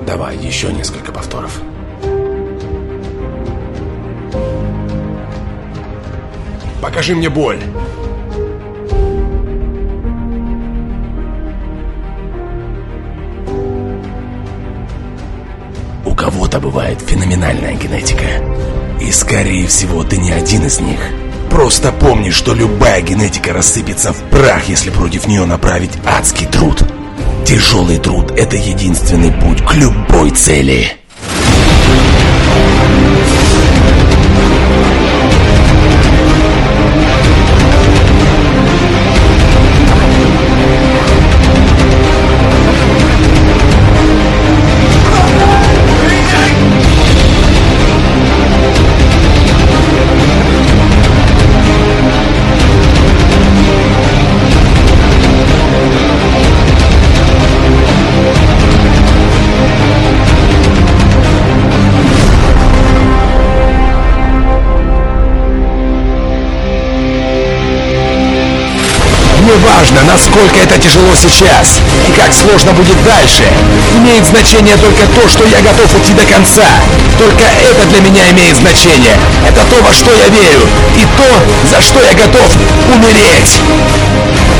Давай еще несколько повторов. Покажи мне боль. У кого-то бывает феноменальная генетика. И скорее всего ты не один из них. Просто помни, что любая генетика рассыпется в прах, если против нее направить адский труд. Тяжелый труд — это единственный путь к любой цели. Неважно, насколько это тяжело сейчас и как сложно будет дальше. Имеет значение только то, что я готов идти до конца. Только это для меня имеет значение. Это то, во что я верю. И то, за что я готов умереть.